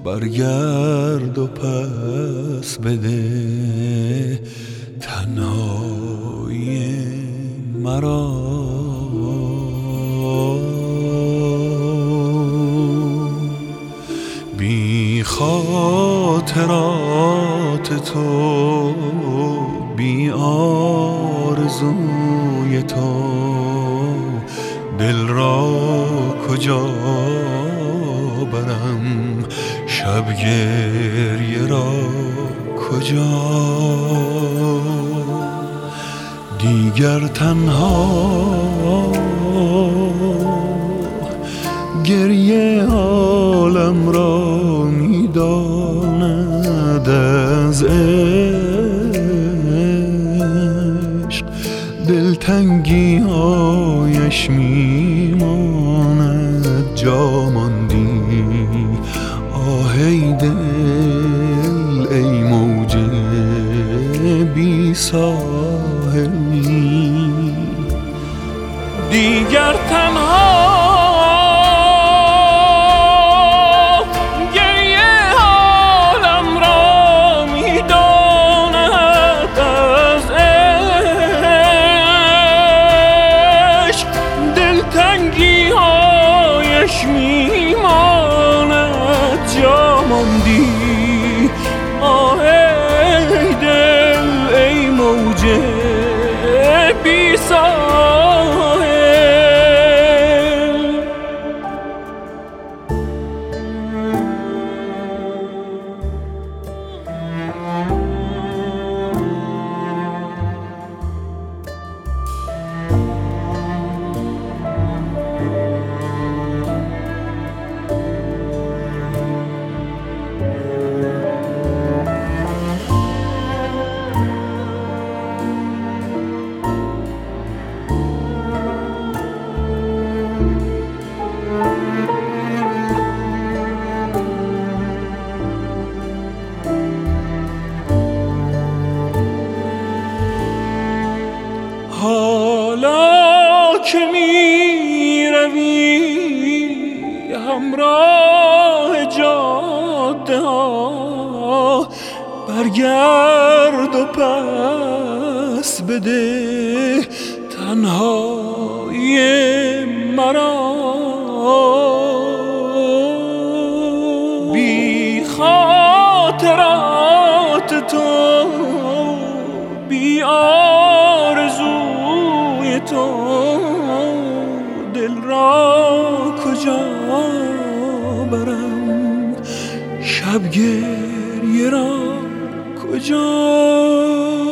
برگرد و پس بده تنهایی مرا. بی خاطرات تو، بی آرزوی تو، دل را کجا برم، شب گریه را کجا. دیگر تنها گریه عالم را میداند، از عشق دلتنگی هایش میماند. جا ماندی آه ای دل، ای موج بی ساحل. دیگر تنها میماند. جا ماندی آه ای دل، ای موج بی ساحل. حالا که می روی همراه جاده ها، برگرد و پس بده تنهایی مرا. بی خاطرات تو، بی آرزوی تو، دل را کجا برم، شب گریه را کجا.